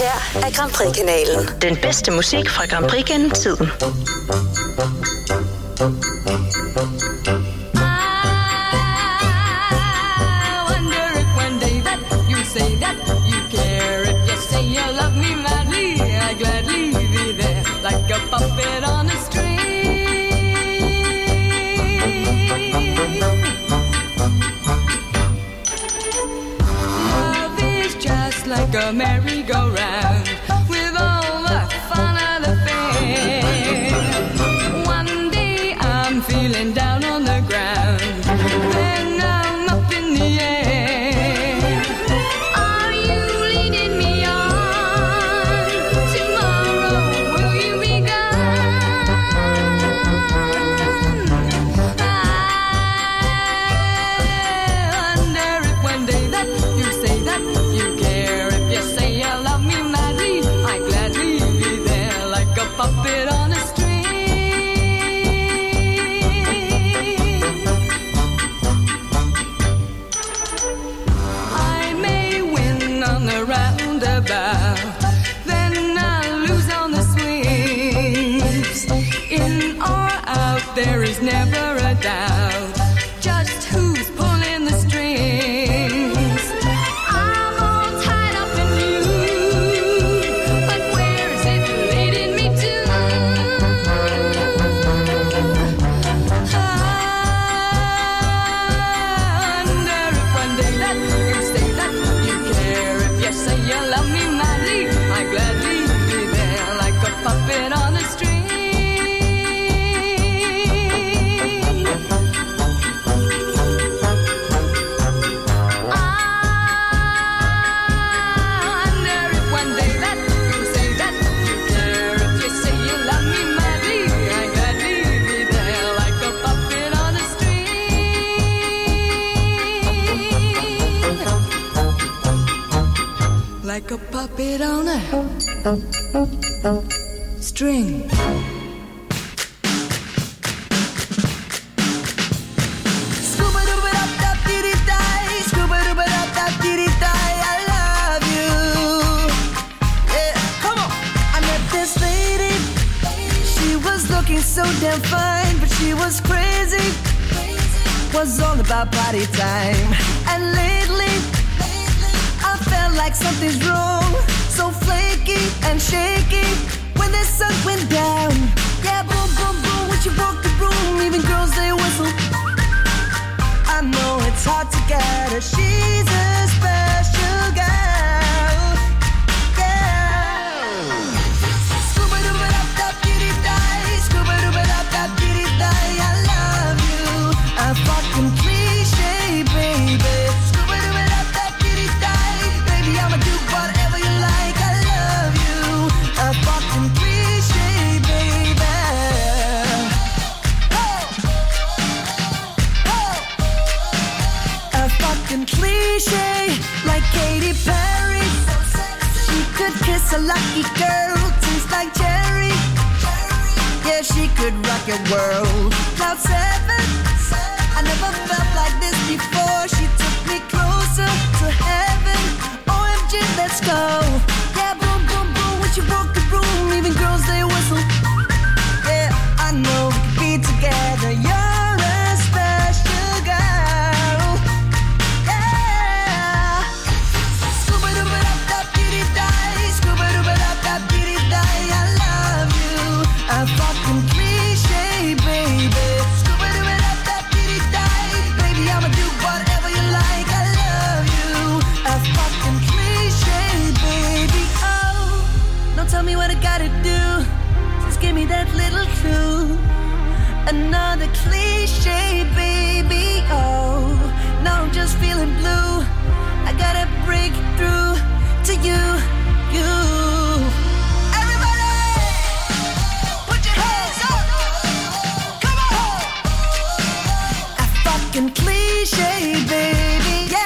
her er Grand Prix-kanalen. Den bedste musik fra Grand Prix gennem tiden. Say that you care. If you say you love me madly, I gladly be there like a puppet on a string. Love is just like a merry-go-round with all the fun of the fair. One day I'm feeling down on the ground, then I'm up in the air. Puppet on a string. I may win on the roundabout, then I'll lose on the swings. In or out, there is never a doubt just who's pulling the strings. I'm all tied up in you, but where's it leading me to? I wonder if one day that you say that you care. If you say you love me madly, I gladly be there like a puppet on a string. Like a puppet on a string. Scuba-dooba-dop-dop-dee-dee-die, scuba-dooba-dop-dop-dee-dee-die, I love you. Yeah, come on. I met this lady. She was looking so damn fine, but she was crazy. Was all about party time. And lately I felt like something's wrong, so flaky and shaky when the sun went down. Yeah, boom, boom, boom, when she walked the room, even girls, they whistle. I know it's hard to get her, she's a special girl. Yeah. Scuba-dooba-dop-dop-dee-dee-die, scuba-dooba-dop-dop-dee-dee-die, I love you. A fucking cliche, baby. I'ma do whatever you like, I love you. A fucking cliche, baby. Oh. Oh. A fucking cliche, like Katy Perry. She could kiss a lucky girl, tastes like cherry. Yeah, she could rock your world. Cloud 7, I never felt like this before. She took me closer to heaven. Let's go. Yeah, boom, boom, boom. When she walked the room, even girls, they whistle. Yeah, I know we could be together. You're a special girl. Yeah. Scuba-dooba-dop-dop-dee-dee-die, scuba-dooba-dop-dop-dee-dee-die, I love you. A fucking cliche, baby. Scuba-dooba-dop-dop-dee-dee-die, baby, I'ma do whatever you like, I love you. A fucking baby, oh, don't tell me what I gotta do, just give me that little clue. Another cliche, baby, oh, now I'm just feeling blue. I gotta break through to you, you. Everybody, put your hands up, come on. A fucking cliche, baby, yeah.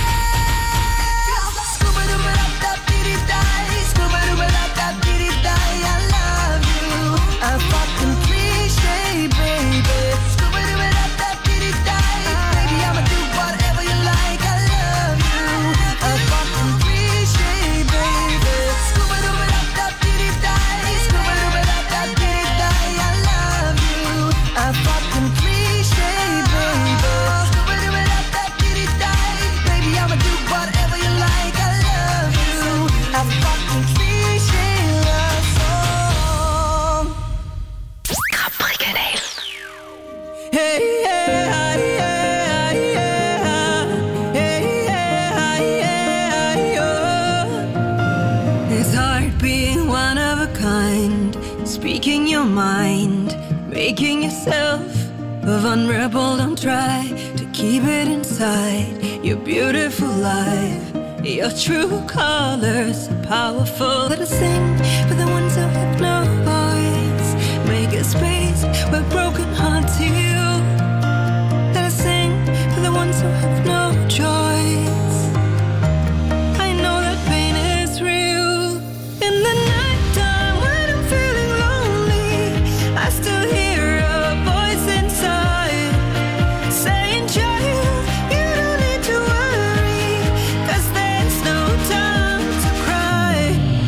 A fucking cliche, baby. Scuba-dooba-dop-dop-dee-dee-die, baby, I'ma do whatever you like, I love speaking your mind, making yourself vulnerable. Don't try to keep it inside your beautiful life. Your true colors are powerful. Let us sing for the ones who have no voice. Make a space where broken hearts heal. Let us sing for the ones who have no choice. I know that pain is real. In the nighttime when I'm feeling lonely, I still hear a voice inside saying, child, you don't need to worry, 'cause there's no time to cry.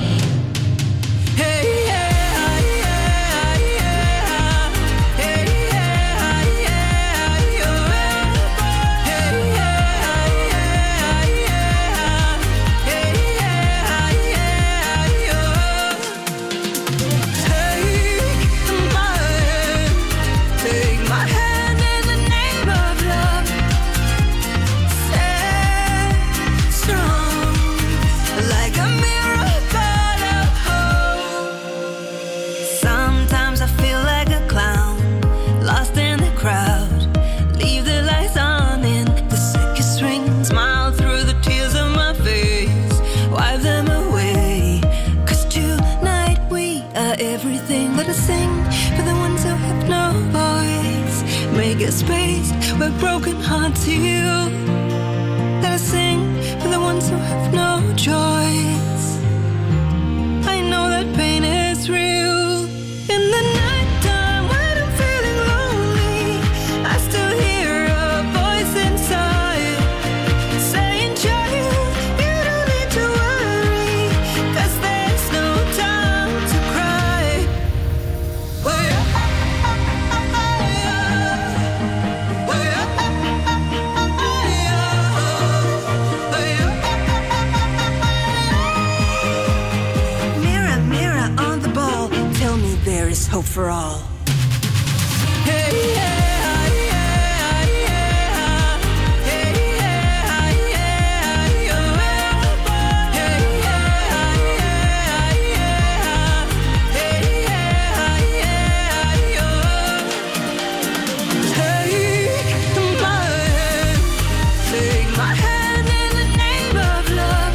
Hey, yeah, yeah, yeah. Hey, yeah, yeah, yeah. Hey, yeah, yeah, yeah. Hey, yeah, yeah, yeah. Take my hand in the name of love. Stay strong, like a miracle of hope. Sometimes I feel like a clown, lost in the crowd. Leave the lights on in the circus ring. Smile through the tears of my face, wipe them away. 'Cause tonight we are everything. Let us sing for the ones who have no voice. Make a space where broken hearts heal. Let us sing for the ones who have no choice. I know that pain is real. In the nighttime when I'm feeling lonely, I still hear a voice inside saying, child, you don't need to worry, 'cause there's no time to cry. Mirror, mirror on the ball, tell me there is hope for all. Hey, yeah, yeah, yeah. Hey, yeah, yeah, yeah. Hey, yeah, yeah, yeah. Hey, yeah, yeah, yeah. Take my hand in the name of love.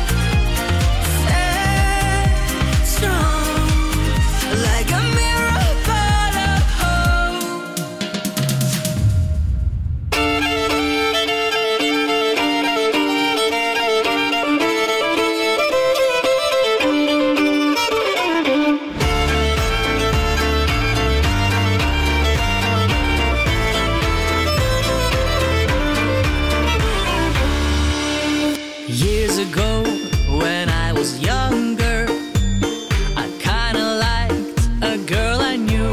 Stay strong, like a miracle of hope. Years ago, when I was younger, I kinda liked a girl I knew.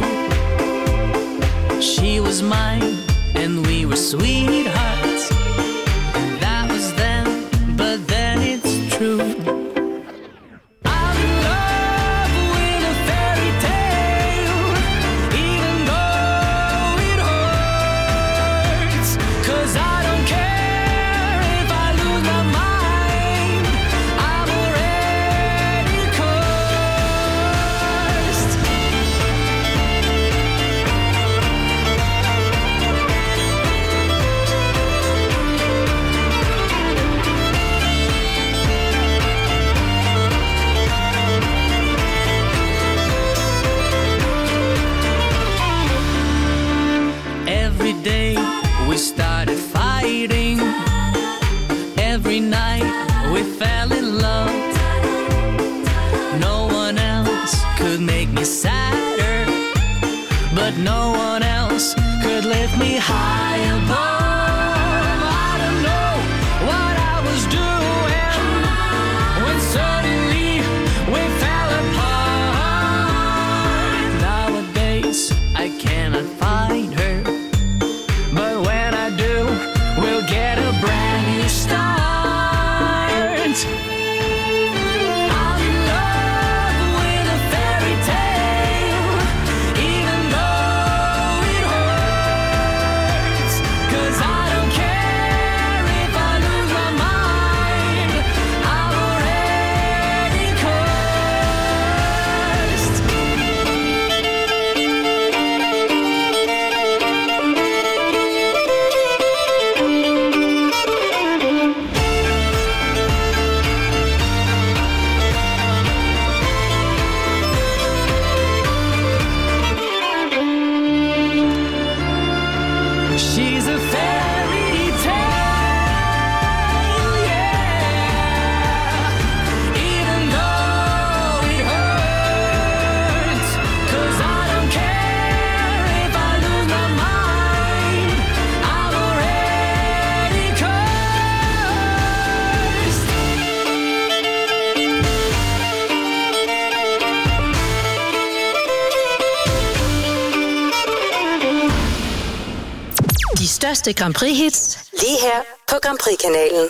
She was mine, and we were sweethearts. And that was then, but then it's true. I'm in love with a fairy tale, even though it hurts. 'Cause I don't care if I lose my mind, I'm already cursed. Every day we started fighting. Every night we fell in love. No one else could make me sadder, but no one else could lift me high above. I don't know what I was doing when suddenly we fell apart. Nowadays I cannot find her, but when I do, we'll get a brand new start. I'm in love with a fairy tale, even though it hurts. 'Cause I største Grand Prix-hits, lige her på Grand Prix-kanalen.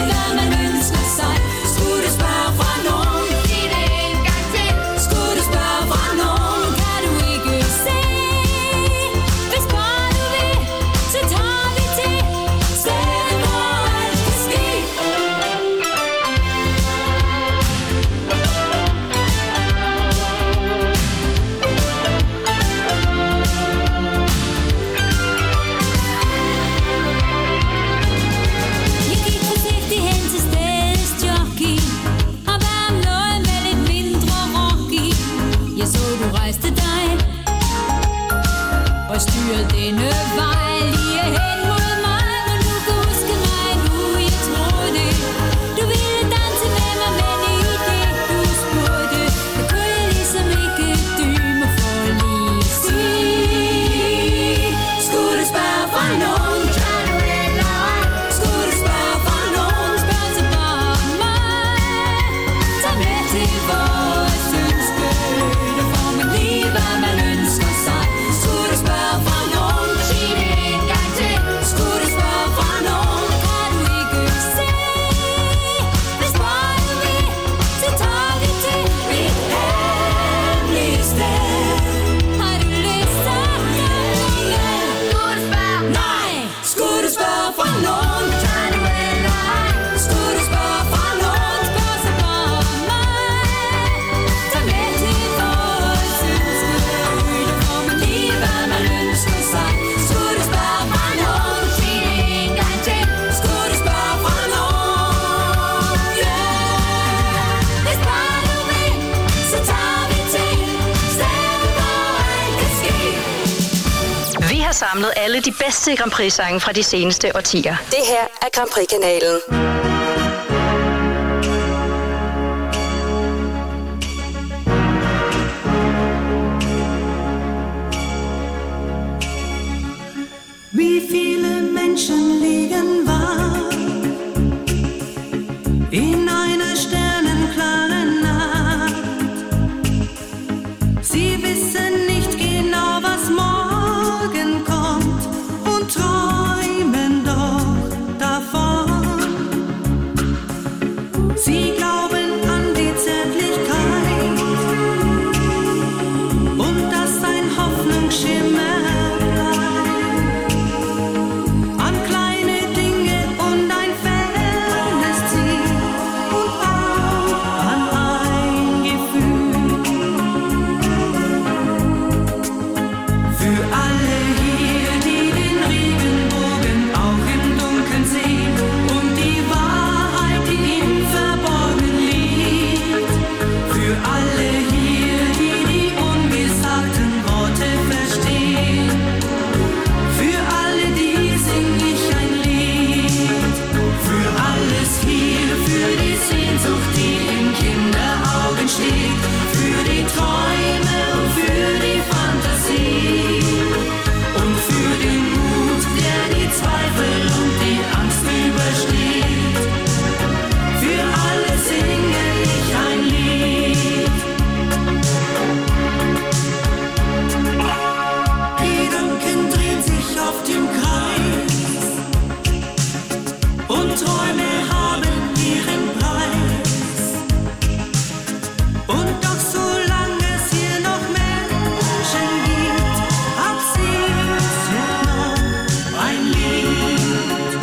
Skulle du spørge samlet alle de bedste Grand Prix-sange fra de seneste årtier. Det her er Grand Prix-kanalen. Wie viele Menschen liegen wach in einer sternenklaren Nacht. Sie wissen nicht genau, was morgen kommt und träumen doch davon. Sie glauben an die Zärtlichkeit und dass ein Hoffnungsschimmer für die Träume und für die Fantasie und für den Mut, der die Zweifel und die Angst übersteht. Für alle singe ich ein Lied. Gedanken drehen sich auf dem Kreis und Träume haben ihren Preis. Und doch solange es hier noch Menschen gibt, hab singt noch ein Lied.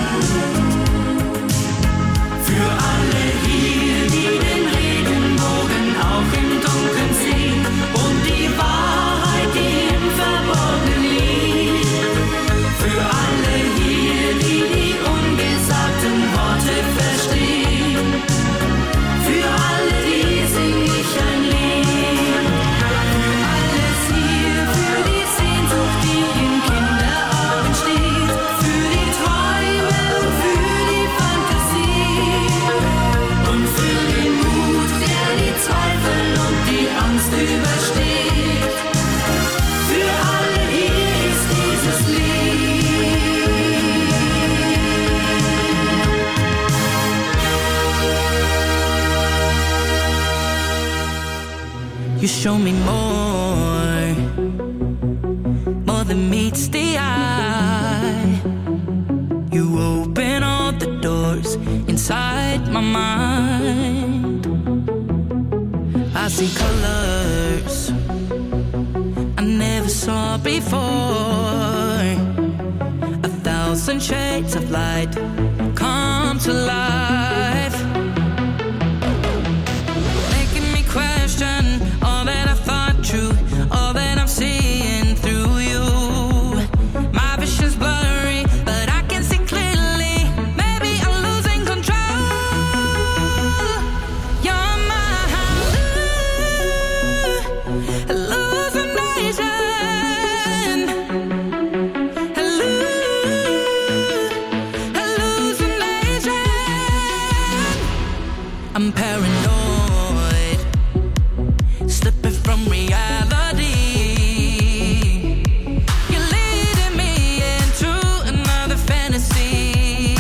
Für alle hier, die den Regenbogen auch im Dunkeln sehen und die Wahrheit, die im Verborgenen liegt. Für alle hier, die die ungesagten Worte verstehen. Für alle die sing ich ein Lied. Für alles hier, für die Sehnsucht, die in Kinderaugen steht. Für die Träume und für die Fantasie. Und für den Mut, der die Zweifel und die Angst übersteht. Für alle hier ist dieses Lied. You show me more than meets the eye. You open all the doors inside my mind. I see colors I never saw before. 1,000 shades of light come to life. Making me question all that I thought true, all that I'm seeing through you. My vision's blurry, but I can see clearly. Maybe I'm losing control. You're my hallucination. Hallucination. I'm paranoid, slipping from reality. You're leading me into another fantasy.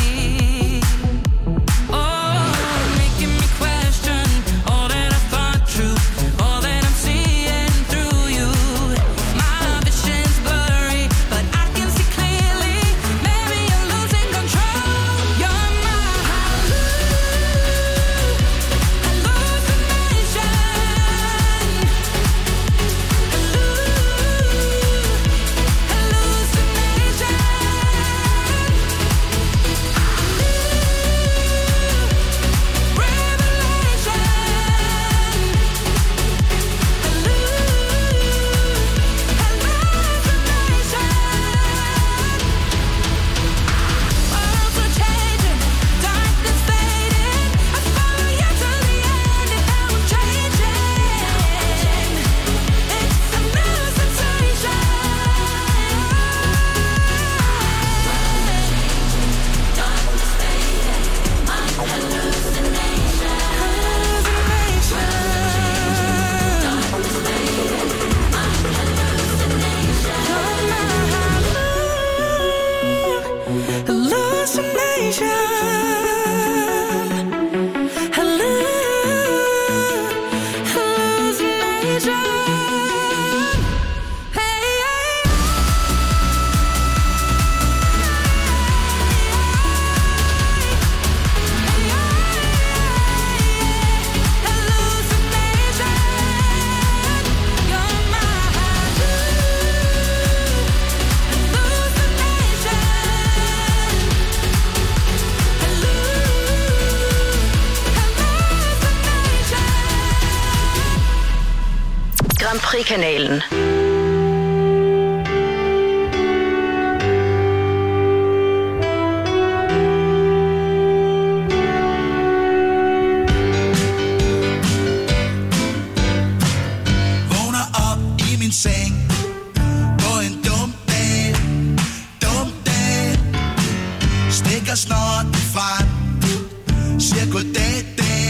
Oh, making me question all that I thought true, all that I'm seeing through you. My vision's blurry, but I can see clearly. Maybe I'm losing control. You're my hallucination. Grand Prix-kanalen. Seng på en dum dag, stikker snart frem, siger goddag,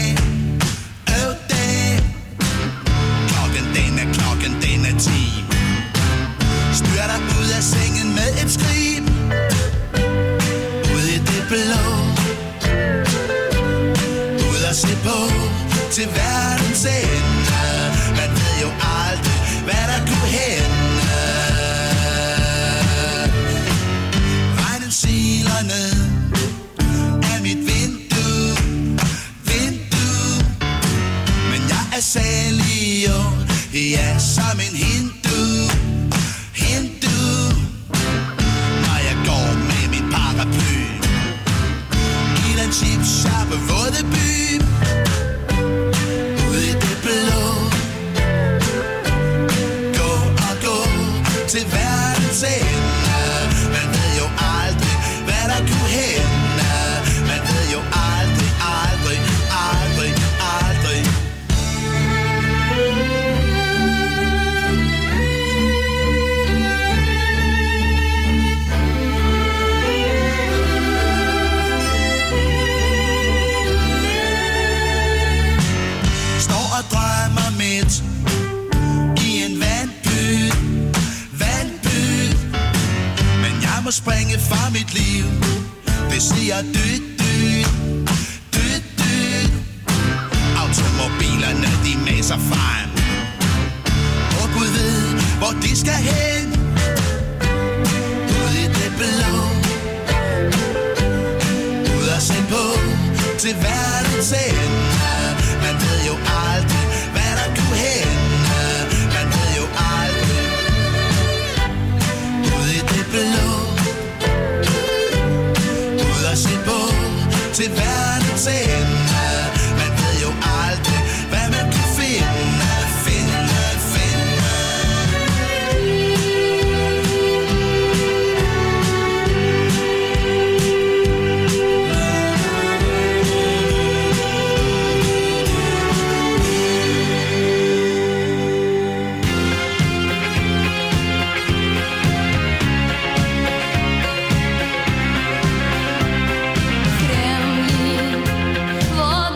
dag. Klokken den er 10. Styrter ud af sengen med et skrig, ud i det blå, ud at se på til verdens ende. Man ved jo aldrig, hvad der kunne hænde. Regnen siler ned af mit vindue, men jeg er særlig jo, ja, som en hindu, når jeg går med min paraply i den chipsharpe våde by, ude i det blå, til verdens ende. Man ved jo aldrig, hvad der kunne hænde. Man ved jo aldrig. Står og drømmer midt i en vandpyt, men jeg må springe fra mit liv. Det siger dyt. Automobilerne, de mæser frem, og Gud ved, hvor de skal hen. Ud i det blå, ud at se på til verdens ende. Man ved jo aldrig, hvad der kunne hænde. Man ved jo aldrig. Ud i det blå, ud at se på til verdens ende. Man ved jo aldrig, hvad man kan finde. Kremlin, vad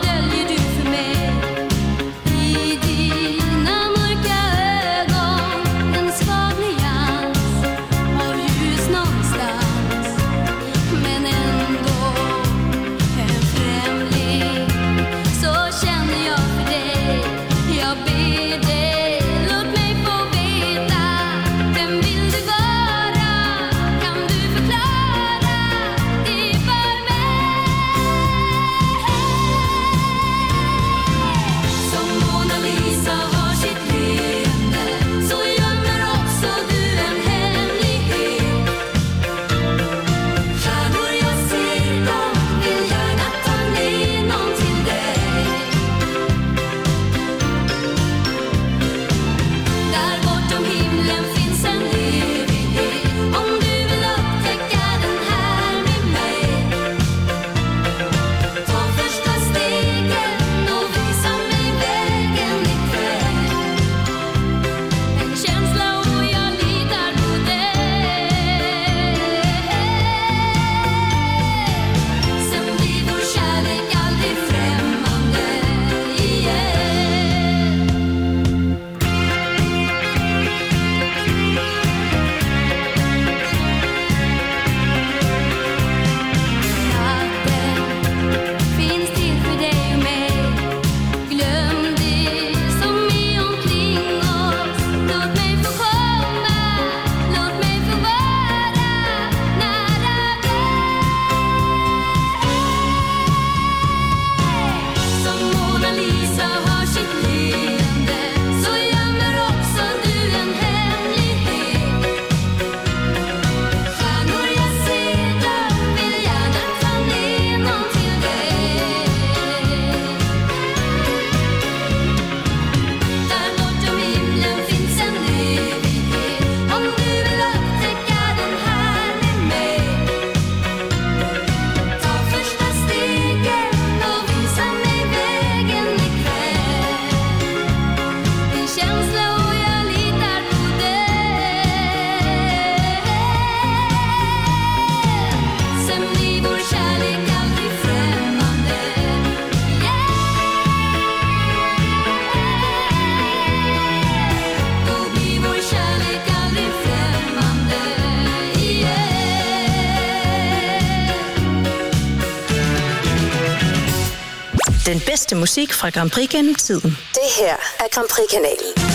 Den bedste musik fra Grand Prix gennem tiden. Det her er Grand Prix-kanalen.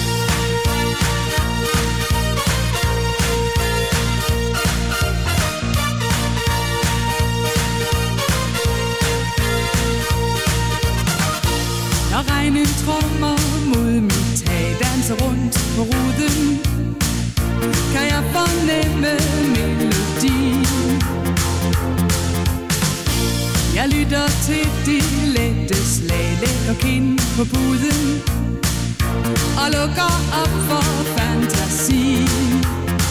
Når regnen trommer mod mit tag, danser rundt på ruden, kan jeg fornemme melodien. Jeg lytter til de lette slag, lægger kind på puden og lukker op for fantasien.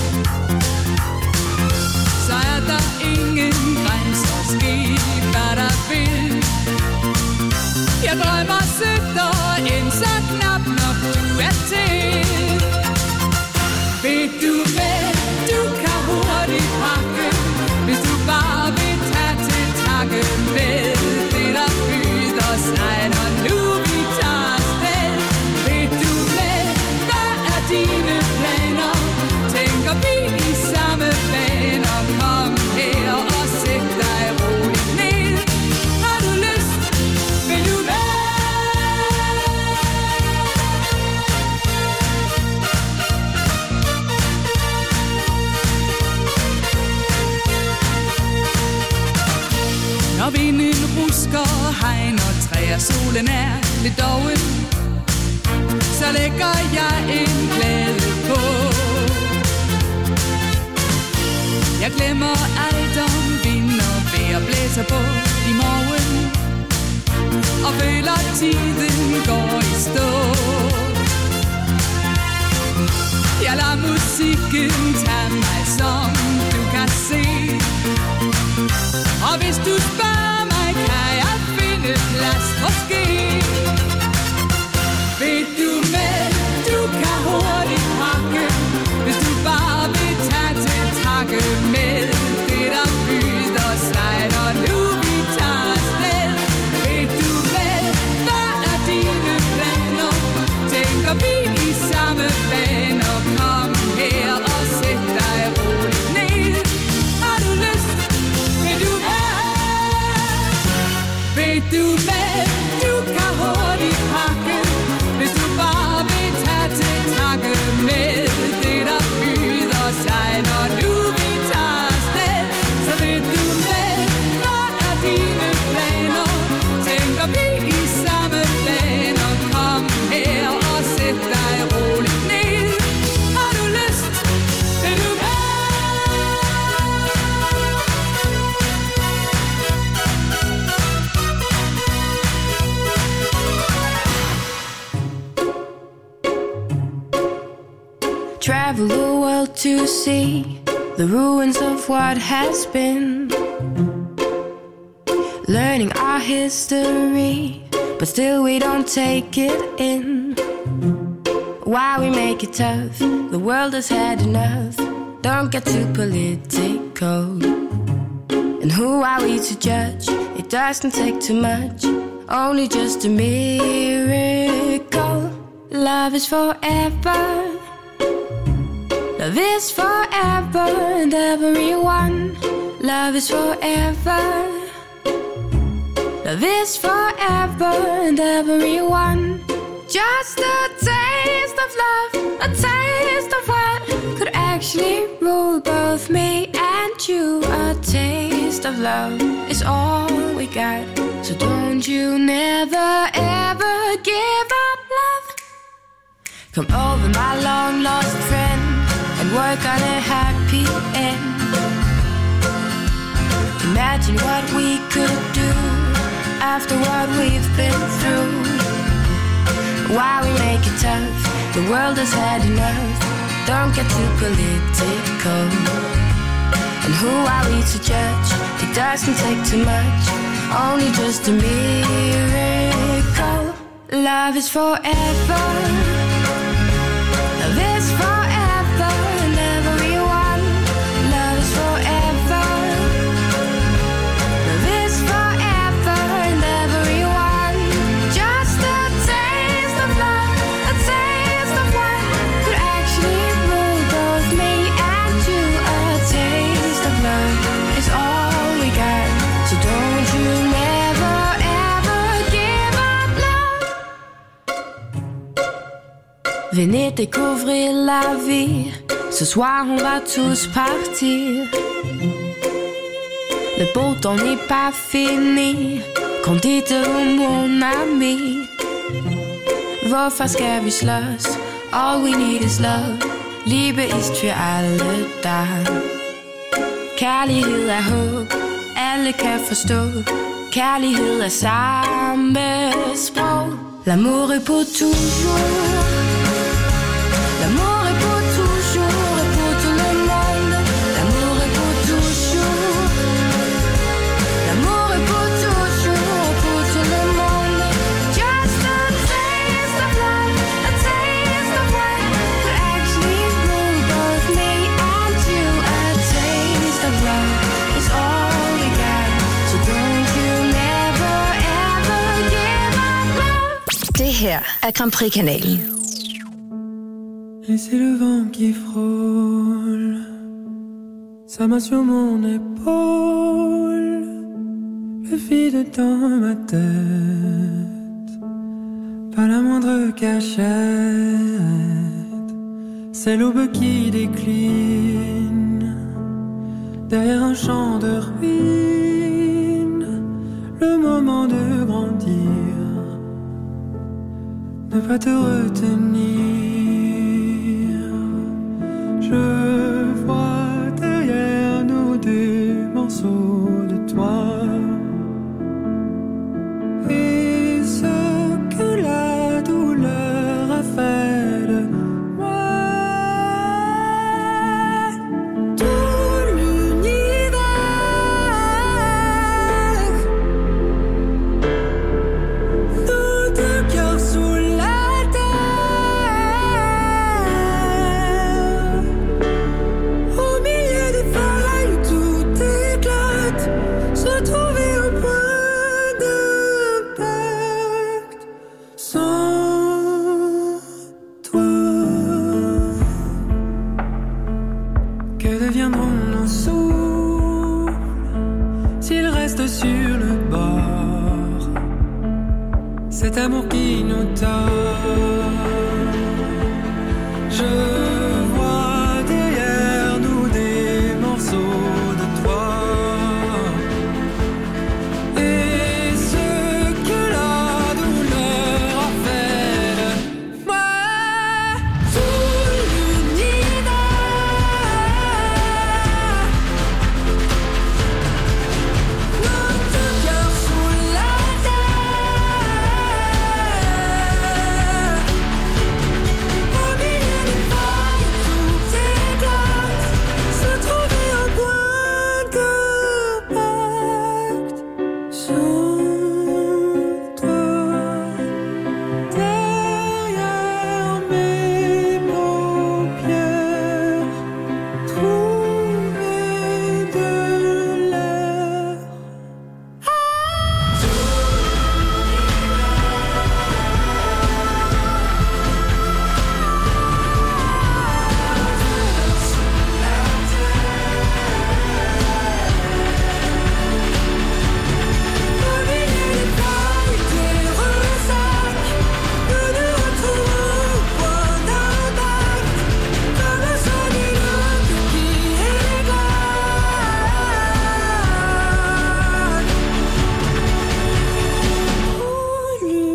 Så er der ingen grænser, ske hvad der vil. Jeg drømmer sødt og ind så knap nok du er til. Ved du hvad, du kan hurtigt pakke, hvis du bare vil tage til takke med det der byder sig, når nu vi tager afsted. Ved du hvad er dine planer? Tænker vi i samme baner? Kom her og sæt dig roligt ned. Har du lyst? Vil du med? Når vinden rusker, hegn og træer, solen er lidt doven, så lægger jeg en glæde på. Jeg glemmer alt om vind og vejr, blæser på i morgen, og føler tiden går i stå. Jeg lader musikken tage mig, som du kan se. Og hvis du spørger mig, kan jeg finde plads måske. Ved du med, du kan hurtigt pakke, hvis du bare vil tage til takke med det der byder sig, når nu vi tager afsted. Ved du med, hvad er dine planer? Tænker vi i samme baner? Kom her og sæt dig roligt ned. Har du lyst? Vil du ved du hvad, du kan hurtigt pakke, hvis du bare vil tage til takke med det der byder sig, når nu vi tager afsted. Så ved du hvad er dine planer? Tænker vi i samme baner? Kom her og sæt dig roligt ned. Har du lyst? Vil du travel the world to see the ruins of what has been, learning our history, but still we don't take it in. Why we make it tough? The world has had enough. Don't get too political. And who are we to judge? It doesn't take too much, only just a miracle. Love is forever. Love is forever and everyone. Love is forever. Love is forever and everyone. Just a taste of love, a taste of what could actually rule both me and you. A taste of love is all we got, so don't you never ever give up love. Come over, my long lost friend, and work on a happy end. Imagine what we could do after what we've been through. Why we make it tough? The world has had enough. Don't get too political. And who are we to judge? It doesn't take too much, only just a miracle. Love is forever. Love is forever and everyone. Love is forever. Love is forever and everyone. Just a taste of love, a taste of what could actually rule both me and you. A taste of love is all we got, so don't you never ever give Venez découvrir la vie. Ce soir on va tous partir. Le beau temps n'est pas fini. Kom dit mon ami. Hvorfor skal vi slås? All we need is love. Liebe ist für alle da. Kærlighed er håb. Alle kan forstå. Kærlighed er samme sprog. L'amour est pour toujours. L'amour est pour toujours et pour tout le monde. L'amour est pour toujours. L'amour est pour toujours et pour tout le monde. Just a taste of love, a taste of what could actually rule both me and you. A taste of love is all we got, so don't you never ever give up love. Det her er Grand Prix-kanalen. Et c'est le vent qui frôle sa main sur mon épaule, le vide dans ma tête, pas la moindre cachette. C'est l'aube qui décline derrière un champ de ruines. Le moment de grandir, ne pas te retenir. Je vois derrière nous des morceaux de toi. Et ce que la douleur a fait de moi. Tout l'univers, nos deux cœurs sous la terre. Au milieu des feuilles, tout éclate. Se trouver un point d'impact sans toi. Que deviendront nos souffles s'ils restent sur le bord? Cet amour qui nous tord. Je vois derrière nous des morceaux de toi. Et ce que la douleur a fait de moi. Tout l'univers, nos deux cœurs sous la terre. Au milieu des feuilles, tout éclate. Se trouver un point d'impact sans toi. Derrière mes paupières, trouver de l'air. Au milieu des feuilles, des ressacs, nous nous retrouvons au point d'impact. Comme un son d'inonde qui éclate. Tout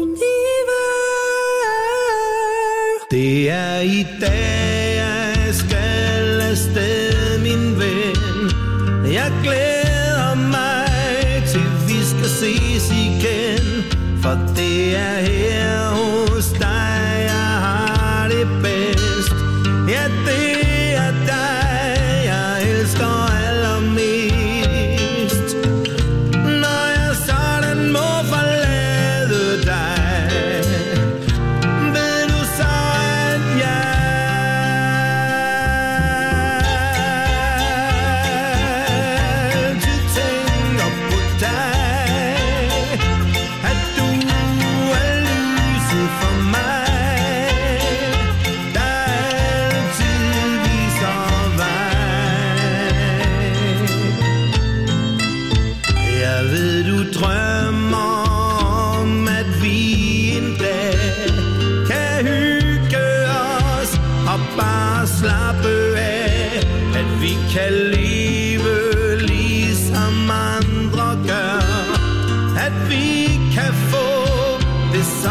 l'univers. Det er i dag, jeg skal afsted, min ven. Jeg glæder mig til vi skal ses igen. For det er her hos dig, jeg har det bedst. Ja, det er dig, jeg elsker allermest. Når jeg sådan må forlade dig, ved du så, at jeg altid tænker på dig. At du er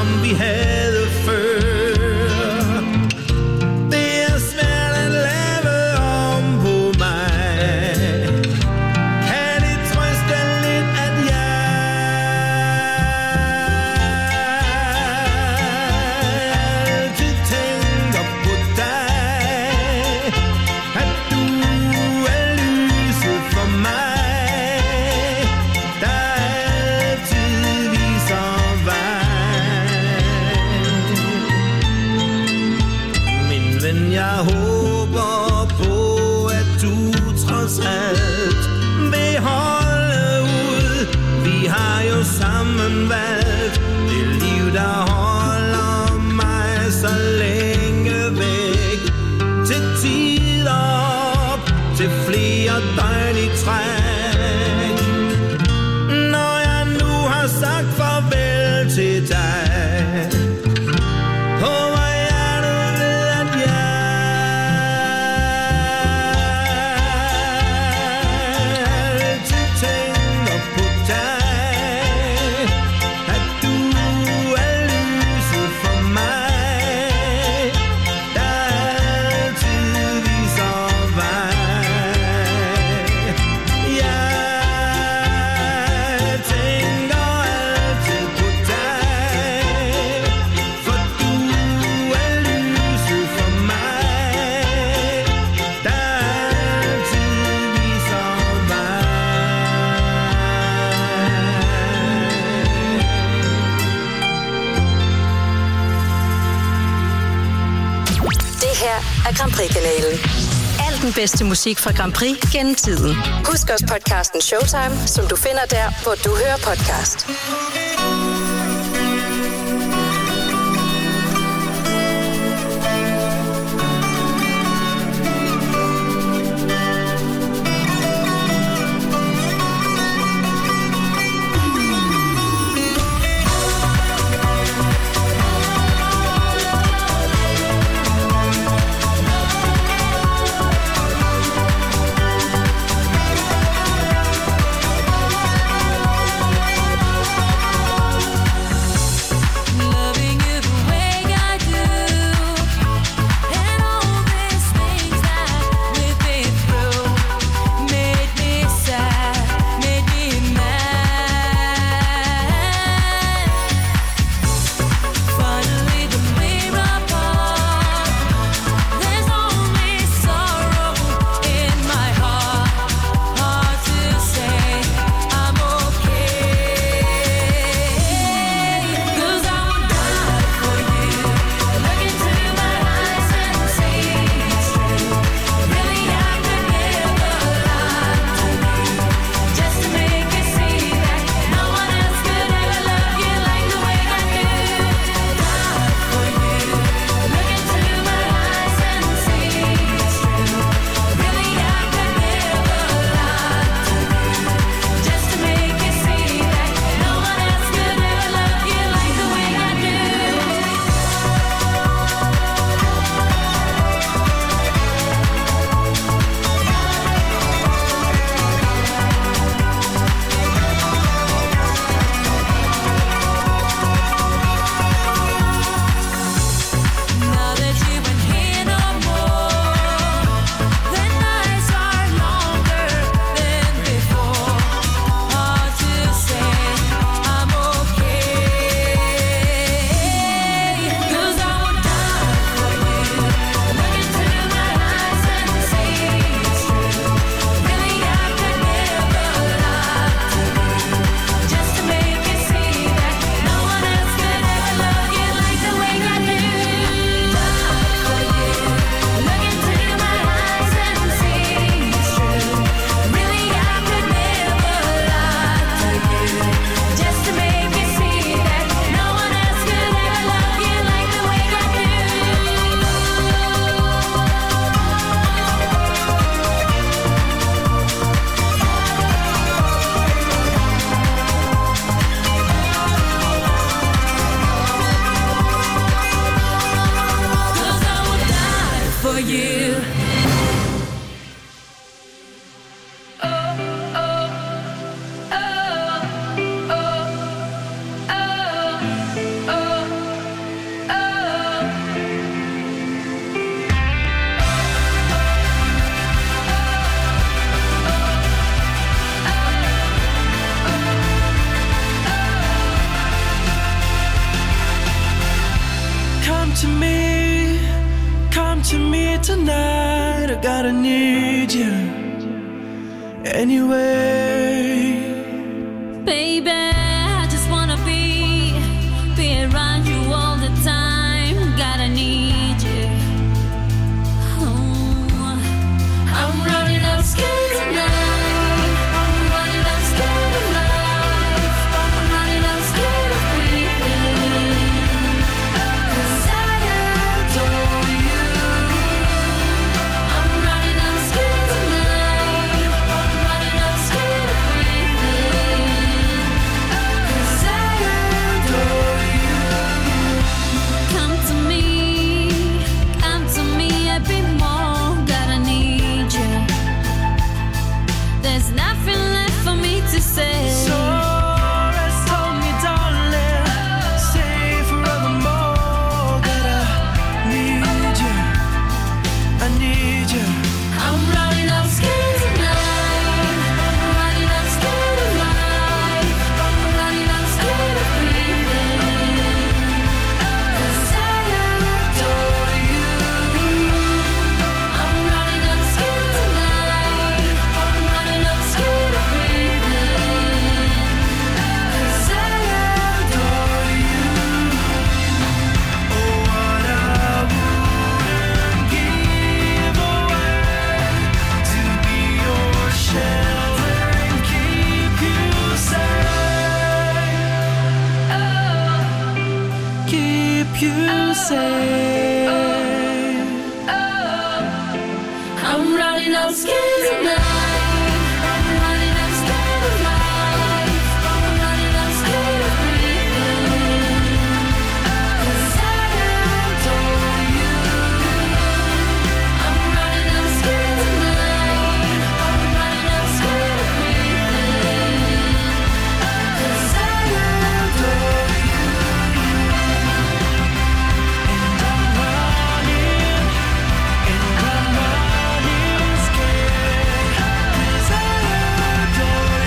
som vi havde før. Det er svært at lave om på mig. Kan det trøste lidt, at jeg altid tænker på dig, at du er lyset for mig, der altid viser vej. Min ven, jeg håber på, at du trods alt vil holde ud. Vi har jo sammen valgt det liv, der holder mig så længe væk. Til tider op, til flere døgn i træk. Når jeg nu har sagt farvel til dig, håber jeg, du ved, at jeg altid tænker på dig, at du er lyset for mig, der altid viser vej. Jeg tænker altid på dig, for du er lyset for mig, der altid viser vej. Det her er Grand Prix-kanalen. Al den bedste musik fra Grand Prix gennem tiden. Husk også podcasten Showtime, som du finder der, hvor du hører podcast. tonight. I gotta need you anyway. Baby, I just wanna be around you all the time. Gotta need you. Oh, I'm running out of skin tonight. I'm running out of skin of life. I'm running out of skin of breathing. 'Cause I adore you. I'm running out of skin tonight. I'm running out of skin of breathing. 'Cause I adore you. Come to me a bit more. Gotta need you. There's nothing left for me to say. So rest on me, darling. Stay forevermore. That I need you. I need you. I'm running out of skin tonight. I'm running out of skin of life. I'm running out of skin of breathing. 'Cause I adore you. I'm running out of skin tonight. I'm running out of skin of breathing. 'Cause I adore you. Oh, what I wouldn't give away to be your shelter and keep you safe. Keep you safe. I'm running out of skin tonight. I'm running out of skin of life. I'm running out of skin of breathing. 'Cause I adore you. I'm running out of skin tonight. I'm running out of skin of breathing. 'Cause I adore you. And I'm running scared 'cause I adore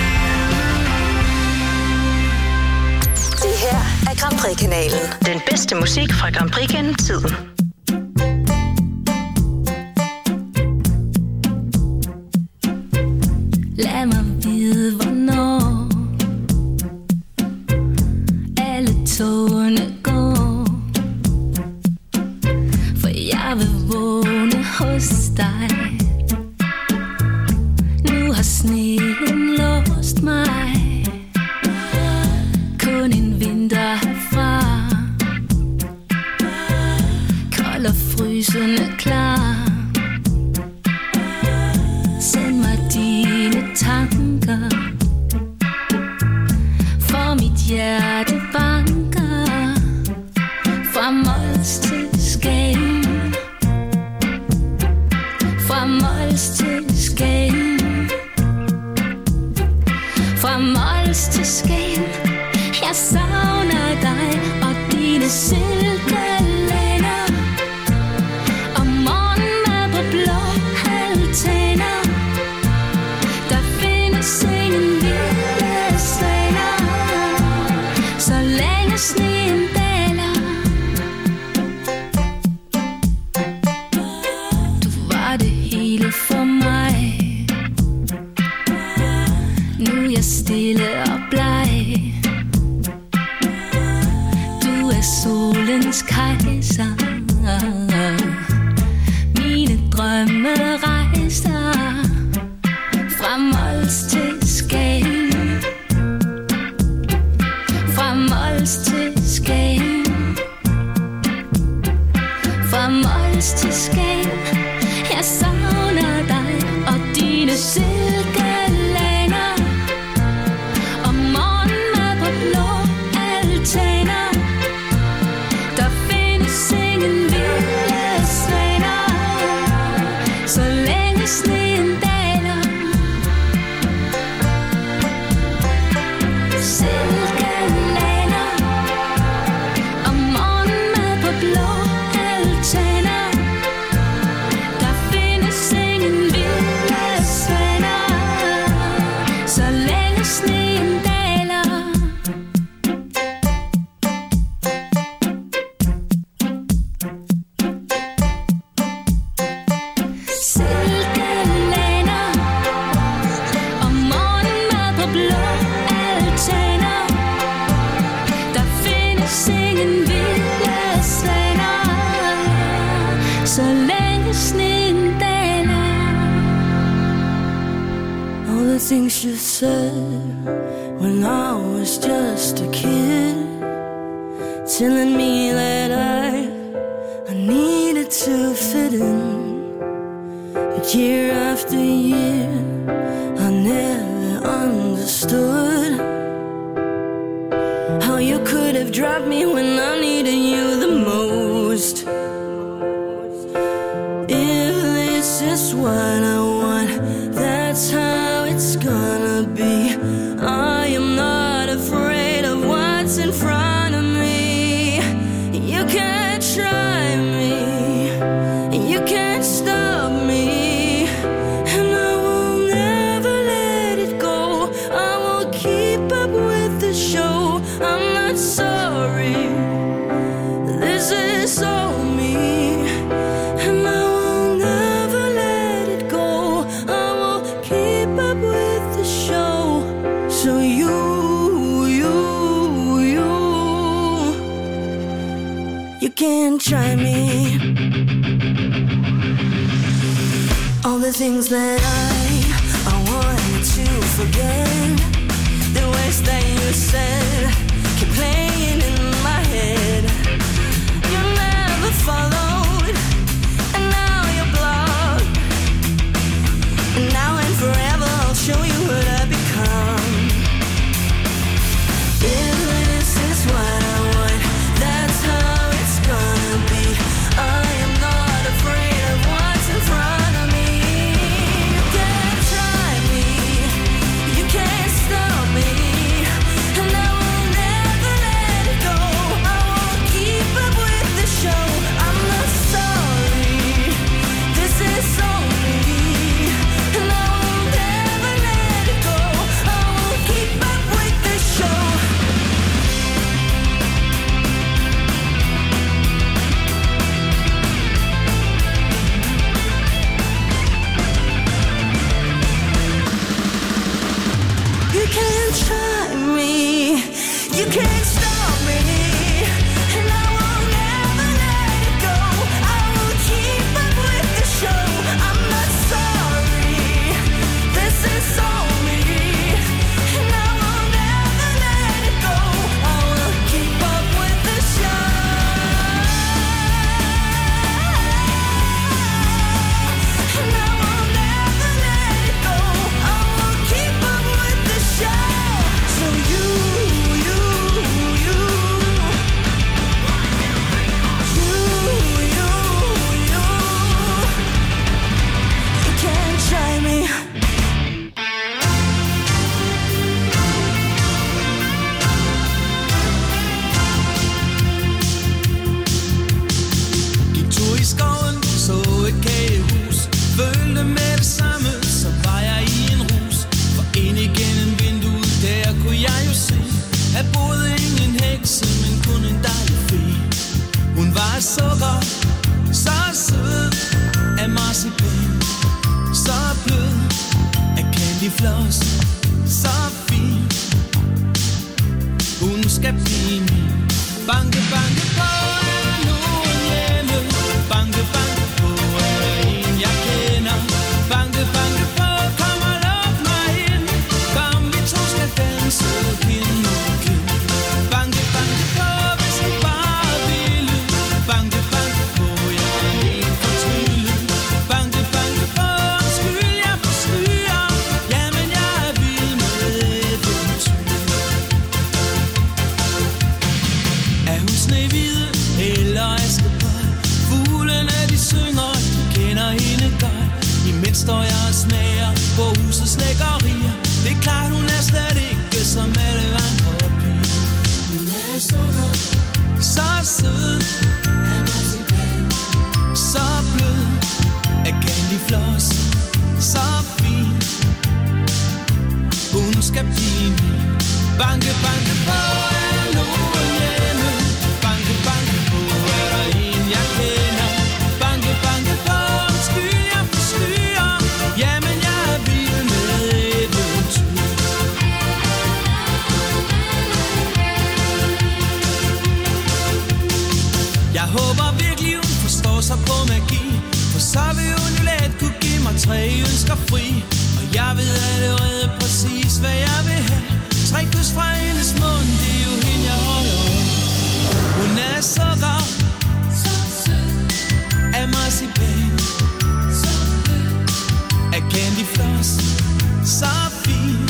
you. Det her er Grand Prix-kanalen. Den bedste musik fra Grand Prix gennem tiden. Lad mig vide, hvornår alle togene går, for jeg vil vågne hos dig. Nu har sneen låst mig, kun en vinter herfra, kold og frysende klar. Send mig dine tanker, for mit hjerte banker fra Mols til Skagen, fra Mols til Skagen, fra Mols til Skagen. Jeg savner dig og dine silkelænder, og morgenmad på blå altaner. Der findes ingen vilde svaner, så længe sneen daler. Du var det hele for mig. Nu er jeg stille og bleg. Du er solens kejser. Mine drømme rejser fra Mols til Skagen, fra Mols til Skagen, fra Mols til Skagen. Jeg savner dig og dine silkelænder, og morgenmad på blå altaner. Der findes ingen vilde svaner, så længe sneen daler. Silkelænder, og morgenmad på blå altaner. Der findes ingen vilde svaner, things you said when I was just a kid, telling me that I needed to fit in. But year after year, I never understood how you could have dropped me when I needed you the most. If this is what I want, that's how it's gonna be. I am not afraid of what's in front of me. You can't try me, you can't stop me, and I will never let it go. I will keep up with the show. I'm not sorry, this is all me, and I will never let it go. I will keep up with the show. So you can't try me. All the things that I wanted to forget, the words that you said keep playing in my head. You never followed, and now you're blocked. And now and forever I'll show you what I become. If this is what I want, that's how it's gonna be. I am not afraid of what's in front of me. You can't try me, you can't stop me, and I will never let it go. I won't keep up with the show. I'm not sorry, this is only me, and I will never let it go. I won't keep up with the show. You can't try me, you can't stop me, and I will never let it go. I will keep up with the show. I'm not sorry, this is all me, and I will never let it go. I will keep up with the show, and I will never let it go. I will keep up with the show. So you can't try me. Gik tur i skoven, så et kagehus. Følte med det samme, så var jeg i en rus. For ind igennem vinduet, der kunne jeg jo se, at boede ingen hekse, men kun en dejlig fe. Hun var af sukker, så sød, af marcipan, så blød, af candyfloss, så fin. Hun skal blive min. Banke, banke på, er der nogen hjemme? Banke, banke på, er der en, jeg kender? Banke, banke på, kom og luk mig ind. Kom, vi to skal danse, kind mod kind. Banke, banke på, hvis du bare ville. Banke, banke på, jeg er helt fortryllet. Banke, banke på, undskyld, jeg forstyrrer. Jamen, jeg er vild med eventyr. Er hun Snehvide eller Askepot? Fuglene de synger, de kender hende godt. Imens står jeg og smager på husets lækkerier. Det er klart, hun er slet ikke som alle andre piger. Hun er sukker, så sød, af marcipan, så blød, af candyfloss, så fin. Hun skal blive min. Banke, banke på, er der nogen hjemme? Banke, banke på, er der en, jeg kender? Banke, banke på, undskyld, jeg forstyrrer. Jamen, jeg er vild med eventyr. Jeg håber virkelig, hun forstår sig på magi, for så vil hun jo let kunne give mig 3 ønsker fri. Og Jeg ved allerede præcis, hvad jeg vil have. 3 kys fra hendes mund, det er jo hende, jeg holder af. Hun er så rar, så sød, af marcipan, så blød, af candyfloss, så fin.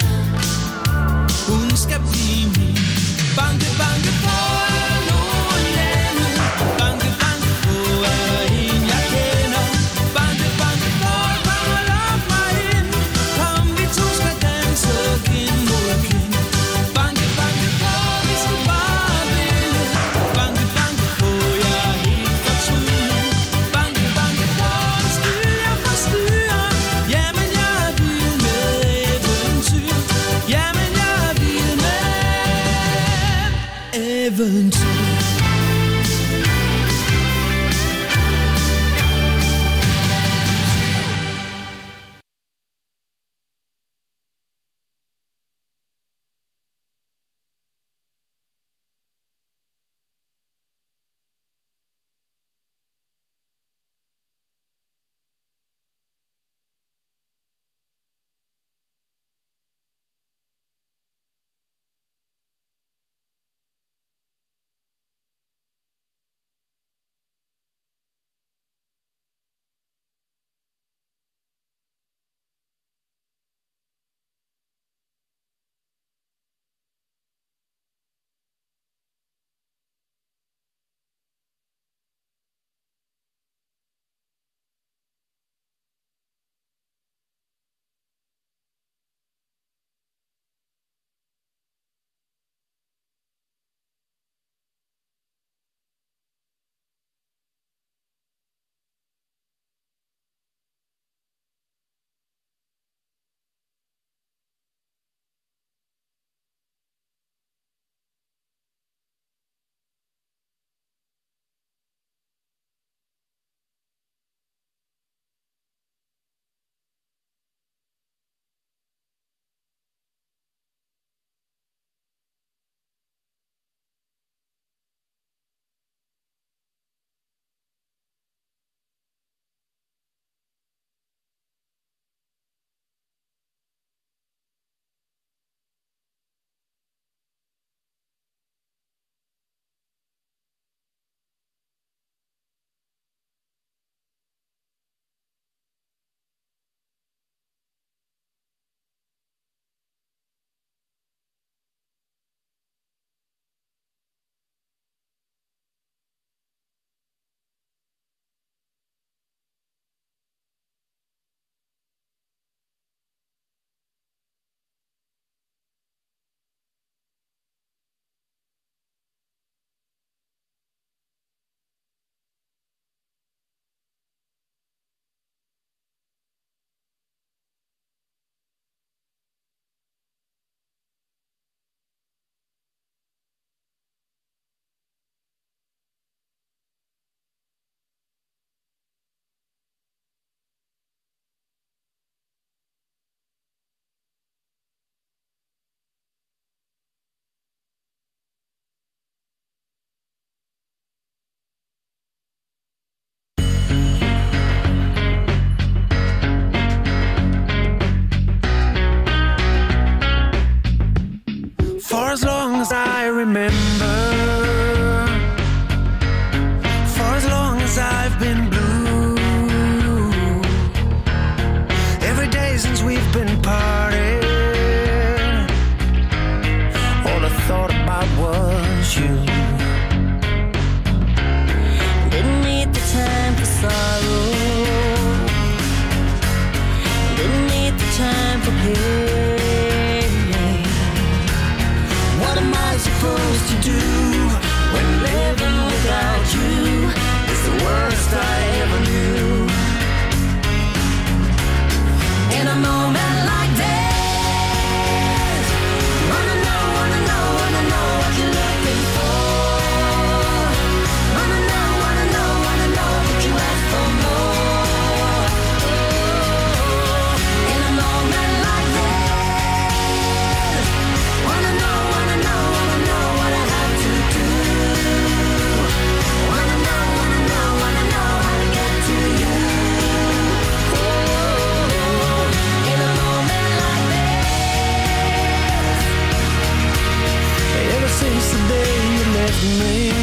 Hun skal blive min. Banke, banke på, er der nogen hjemme? Banke, banke på, er der en, jeg kender? Banke, banke på, kom og luk mig ind. Kom, vi to skal danse kind mod kind. Banke, banke på, vi skal bare vinde. Banke, banke på, jeg er helt fortrynet. Banke, banke på, styr jeg forstyrrer. Jamen, jeg er vild med eventyr. Jamen, jeg er vild med eventyr. For as long as I remember, for as long as I've been blue, every day since we've been parted, all I thought about was you. Didn't need the time for sorrow, didn't need the time for pain. What am I supposed to do me.